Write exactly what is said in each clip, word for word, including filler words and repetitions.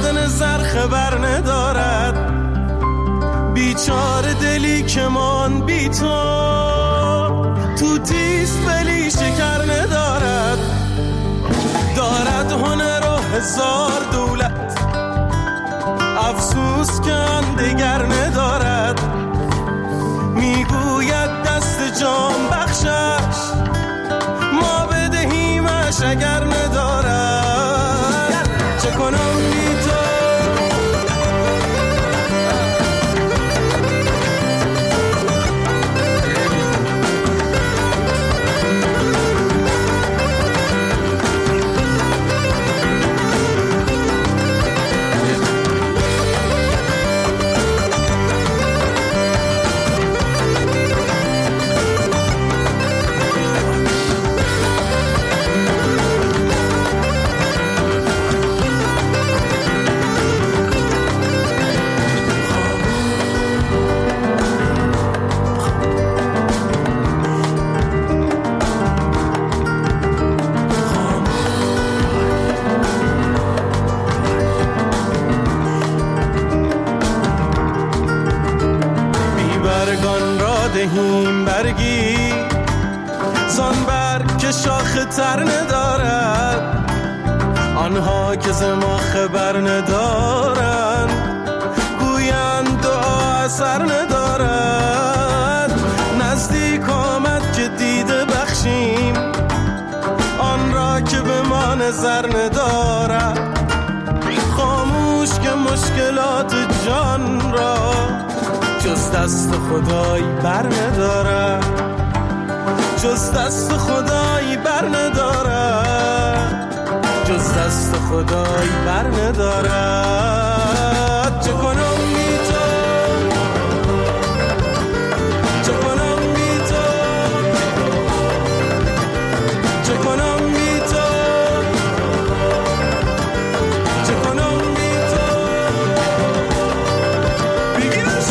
معدن زرخ بر ندارد، بیچاره دلی که من بی تو تو تیست ولی شکر ندارد، دارد هنر و هزار دولت، افسوس که آن دگر ندارد، میگوید دست جان بخشش ما بدهیمش اگر ندارد. چه کنم بی تو دهیم برگی زان برگ که شاخ تر ندارد، آنها که ز ما خبر ندارند گویند دعا اثر ندارد. نزدیک آمد که دیده بخشیم آن را که به ما نظر ندارد، خاموش که مشکلات جان را جز دست خدای بر ندارد، جز دست خدای بر ندارد، جز دست خدای بر ندارد. چه کنم بی تو، چه کنم بی تو، چه کنم بی تو، چه کنم بی تو. بگیرش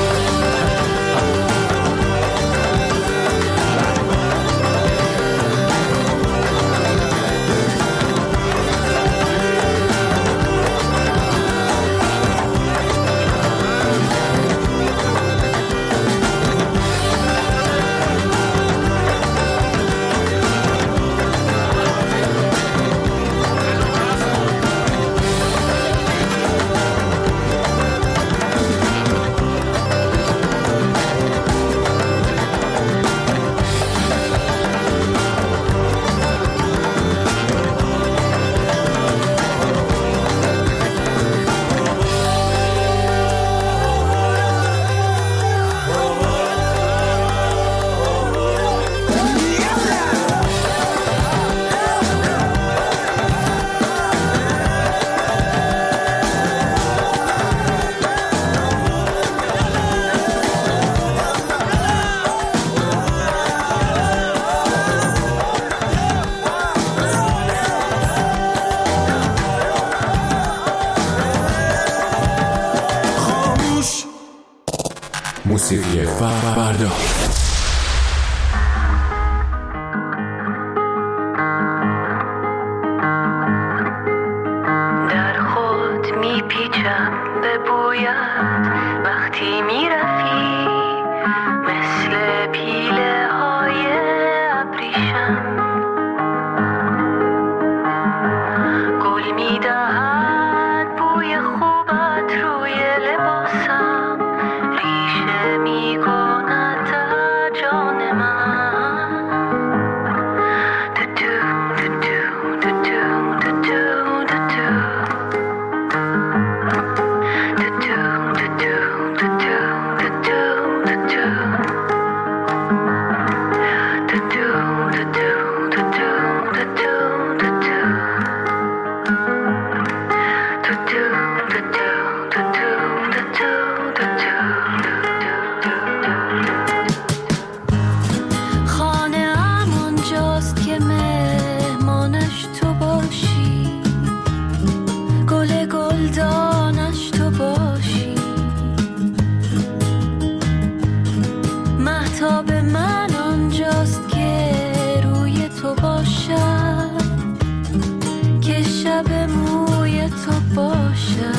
موسیقی فردا. در خود میپیچم به بویت وقتی میرفی، مثل پیله های ابریشم گل میدهد بوی خوبت روی لباسم، ریشه میکند جان من. دو دو دو دو دو دو دو دو. شب موی تو باشه.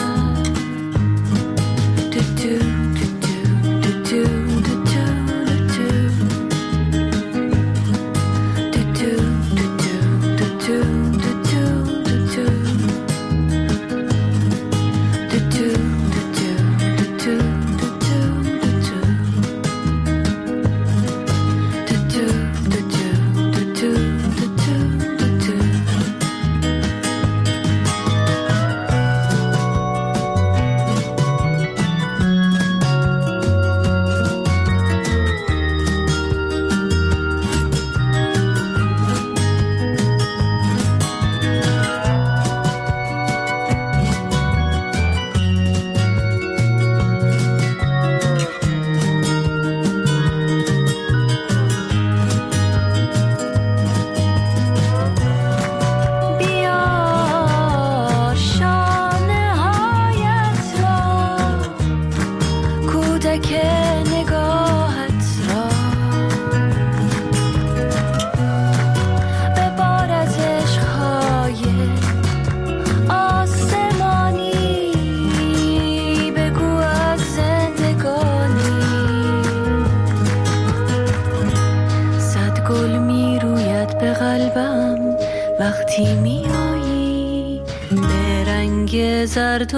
وقتی میایی به رنگ زرد و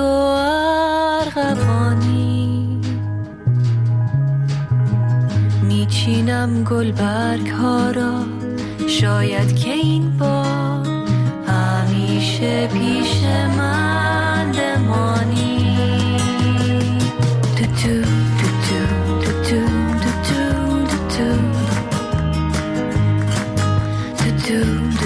ارغوانی، میچینم گلبرگ ها را، شاید که این بار همیشه پیش من بمانی. تو تو تو تو تو تو تو تو تو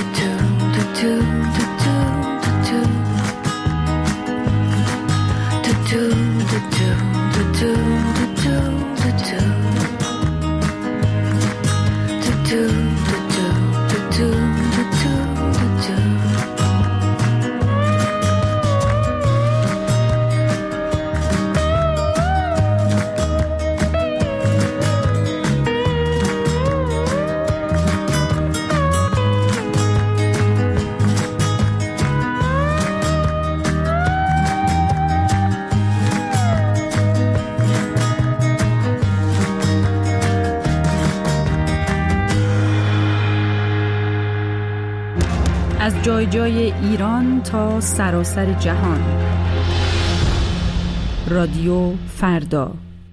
از جای جای ایران تا سراسر جهان. رادیو فردا.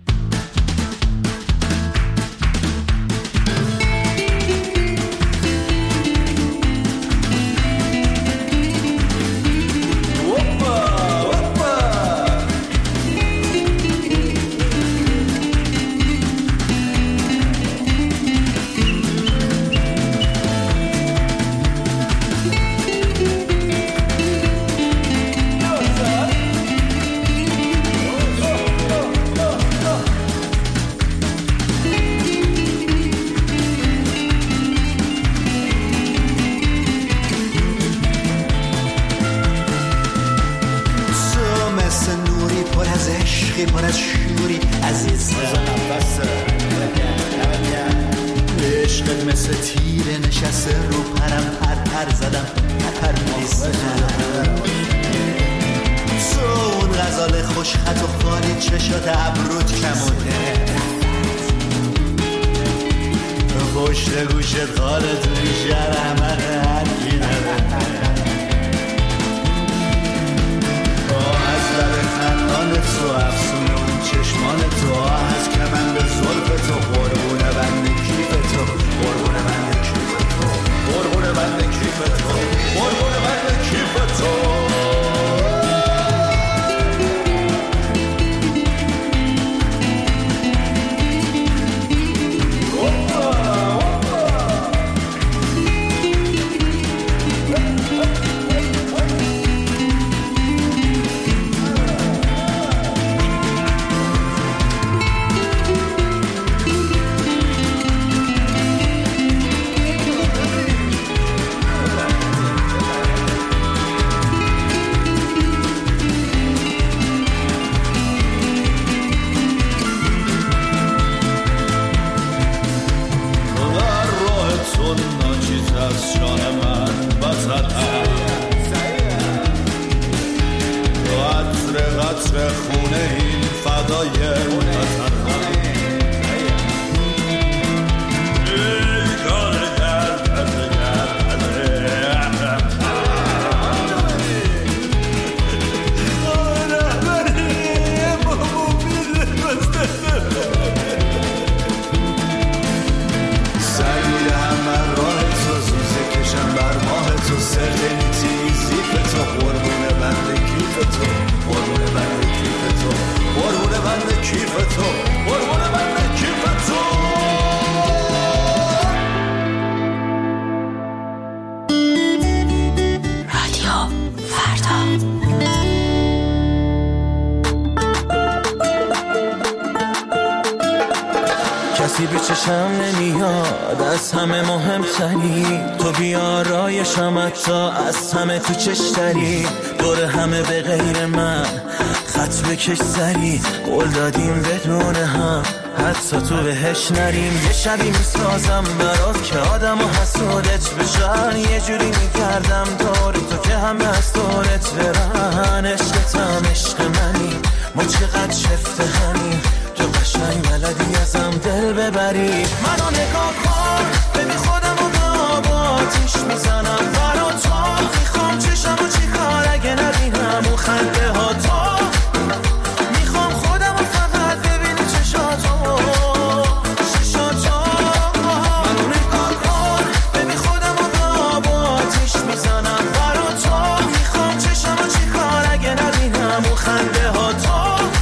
پر از شوری عزیز عشقت مثل تیره نشسته رو پرم، پر پر زدم پر نیستم. تو اون غزال خوش خط و خالی چشات ابروت کمونه، پشت گوشت خالت میشه رحمت هرکی نداره. خندان تو افسون اون چشمان تو، از کمند زلف تو، قربون بند کیف تو، قربون بند کیف تو، قربون بند کیف تو، قربون بند کیف تو. بند کیف تو قربون بند کیف تو. رادیو فردا. کسی به چشم نمیاد از همه مهمتری، تو بیارایشم حتی از همه تو چشتری، دور همه به غیر من خط بکش سری، قول دادیم بدون هم حتی تو بهش نریم. یه شبی میسازم برات که آدم و حسودت بشن، یه جوری میگردم دور تو که همه از دورت برن. عشقتم عشق منی، ما چقدر شفته همین، تو قشنگ بلدی ازم دل ببری. منو نگاه کن ببین خودم و به آب آتیش میزنم برا تو، میخوام چشم و چی کار اگه نبینم اون خنده ها تو، میخوام خودم و فقط ببینی چشاتو چشاتو. منو نگاه کن ببین خودم و به آب آتیش میزنم برا تو، میخوام چشم و چی کار اگه نبینم اون خنده ها تو،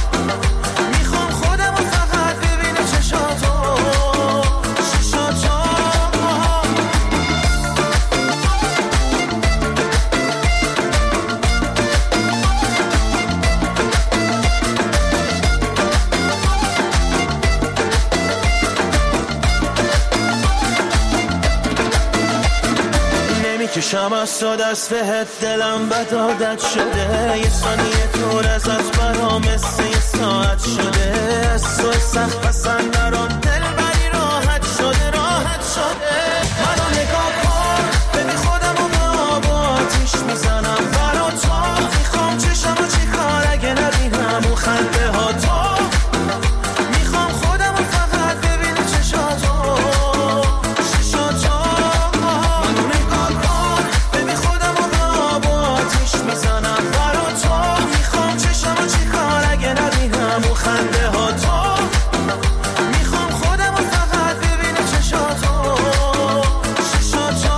کشم از تو دست بهت دلم بد عادت شده، یه ثانیه دور ازت برام مثل یه ساعت شده، از تو سخت پسند درام دل بری راحت شده راحت شده. منو نگاه کن ببین خودم و به آب آتیش میزنم برا تو، میخوام چشم و چی کار اگه نبینم اون خنده ها تو، میخوام خودم و فقط ببینی چشاتو چشاتو. منو نگاه کن ببین خودم و به آب آتیش میزنم برا تو، میخوام چشم و چی کار اگه نبینم اون خنده ها تو، میخوام خودم و فقط ببینی چشاتو چشاتو.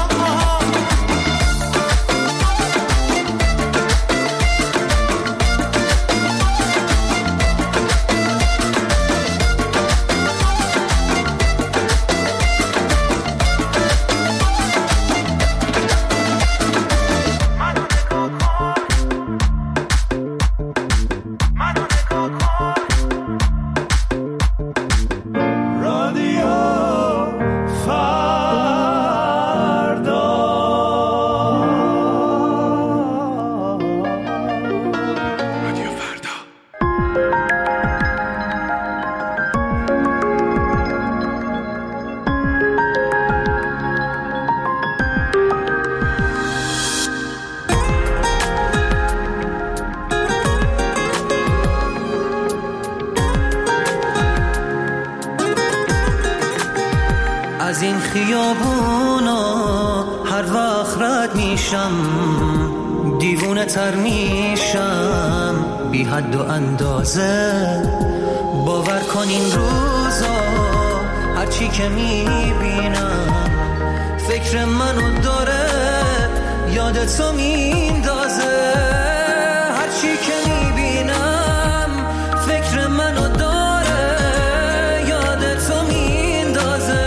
از این خیابونا هر وقت رد میشم دیوونه تر میشم بی حد و اندازه. باور کن این روزا هرچی که میبینم فکر منو داره یاد تو میندازه. هرچی که میبینم فکر منو داره یاد تو میندازه.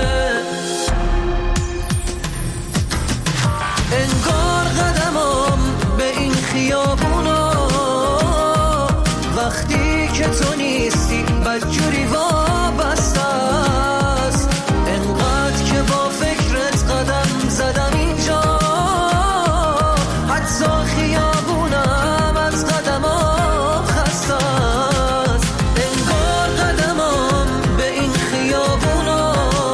انگار قدمم به این خیابونا وقتی که تو نیستی بدجوری وابسته است. انقدر که با فکرت قدم زدم اینجا حتی خیابونم از قدمم خسته است. انگار قدمم به این خیابونا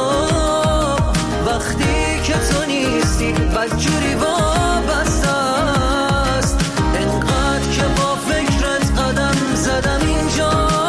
وقتی که تو نیستی بدجوری وابسته است. انقدر که با فکرت قدم زدم اینجا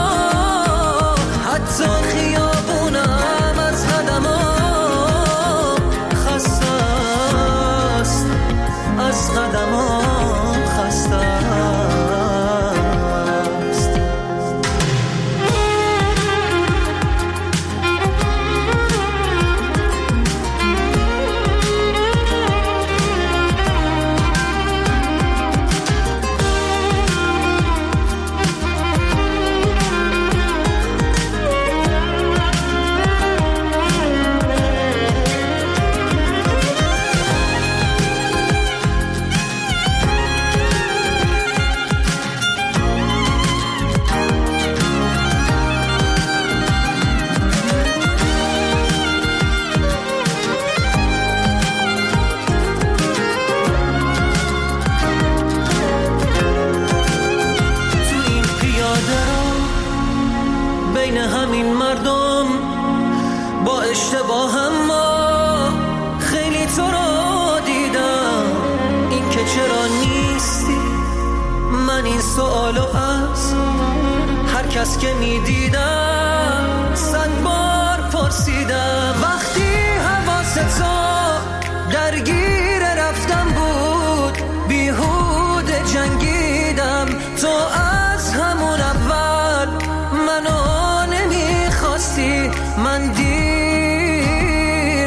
مردم با اشتباهم ما خیلی تو رو دیدم، این که چرا نیستی من این سوالو از هر کس که میدیدم صد بار پرسیدم. وقتی حواست تو درگیر رفتم بود بیهوده جنگیدم، تو از همون اول منو نمیخواستی، من دیر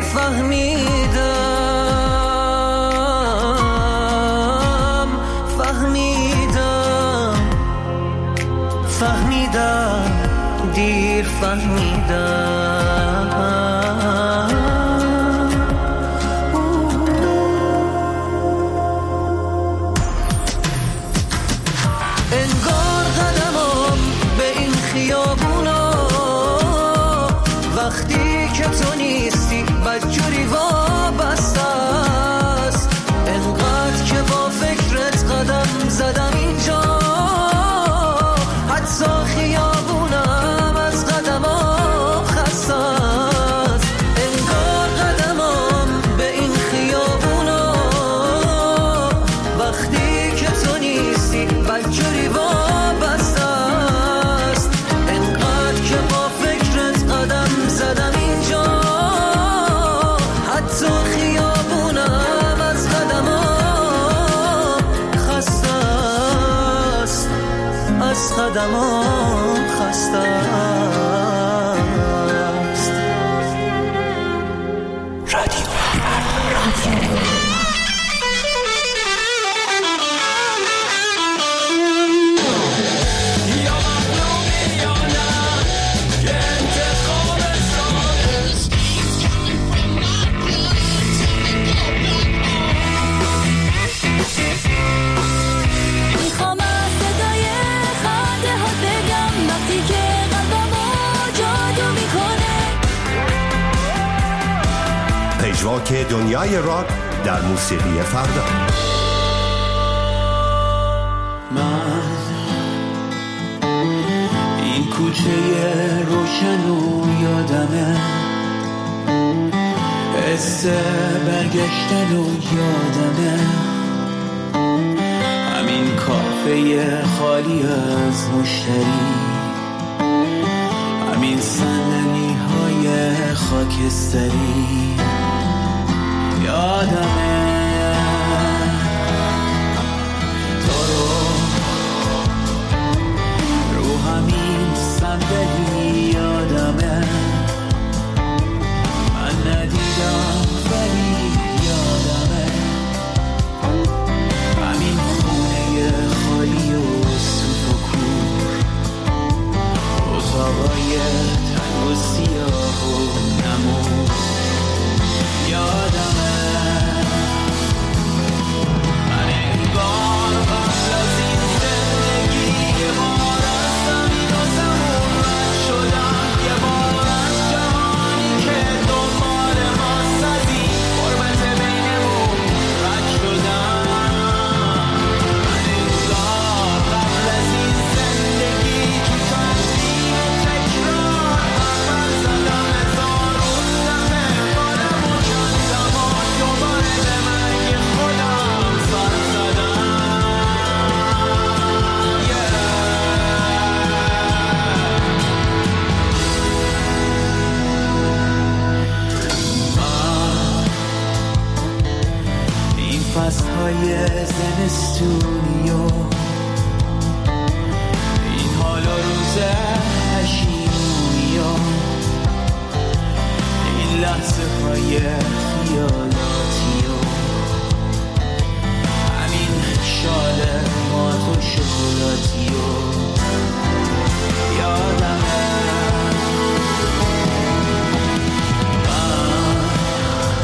فهمیدم فهمیدم فهمیدم دیر فهمیدم. انگار قدمم به این خیابونا وقتی که تو نیستی بدجوری وابسته است، انقدر که با فکرت قدم زدم اینجا حتی خیابونم از قدمم خسته است. انگار قدمم به این خیابونا وقتی که تو نیستی بدجوری وابسته است، انقدر که با فکرت قدم زدم اینجا حتی خیابونم از قدمم خسته است، از قدمم خسته است. رادیو میخوام از صدای خنده ها بگم وقتی که قلبمو جادو میکنه. پژواک دنیای راک در موسیقی فردا. من این کوچه روشن و یادمه، حس برگشتن و یادمه، همین کافه خالی از مشتری، همین صندلی های خاکستری، یادمه تو رو رو همین صندلی، یادمه من ندیدم ولی یادمه همین خونه خالی و سوت و کور، اتاقای تنگ و سیاه و نمور، یادمه من انگار قبل از این زندگی یه بار از زمین و زمون رد شدم، یه بار از جهانی که دنبال ماست از این غربت بینمون رد شدم. من انگار قبل از این زندگی تو تنظیم تکرار اول زدم هزارون دفعه بالم و کندم و دوباره به مرگ خودم سر زدم. این فصلهای زمستونی و این حال و روز پشیمونی و این لحظه های خیالاتی و همین شال مات و شکلاتی و یادمه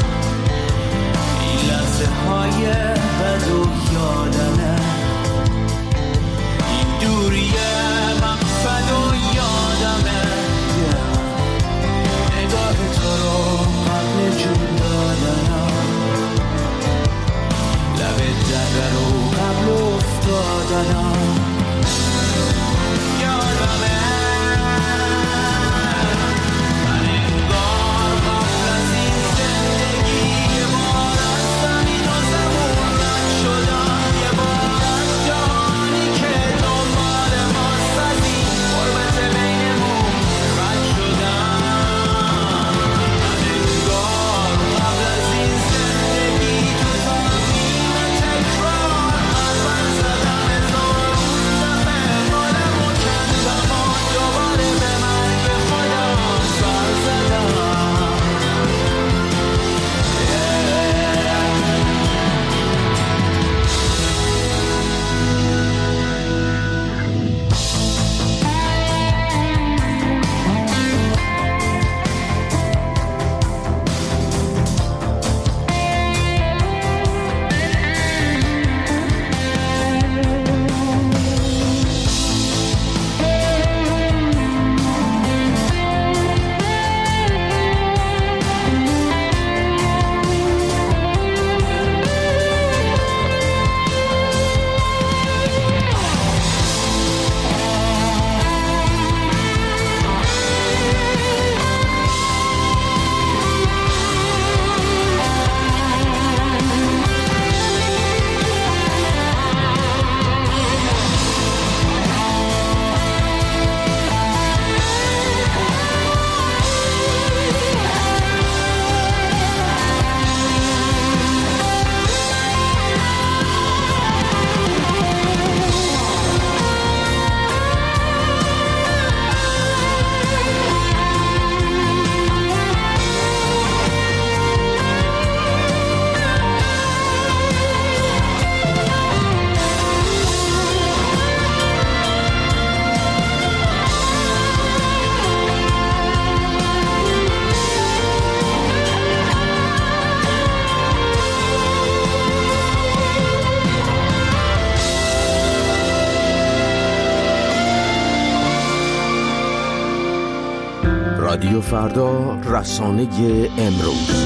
این لحظه های بد و یادمه رادیو فردا، رسانه امروز.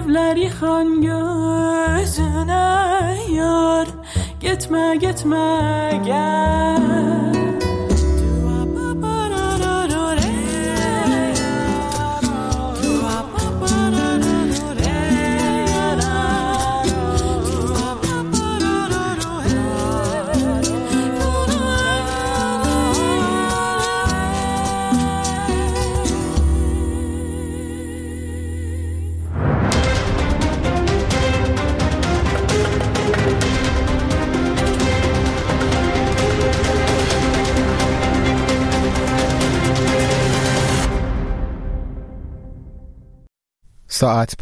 evleri han gözüne yar, gitme gitme gel. ساعت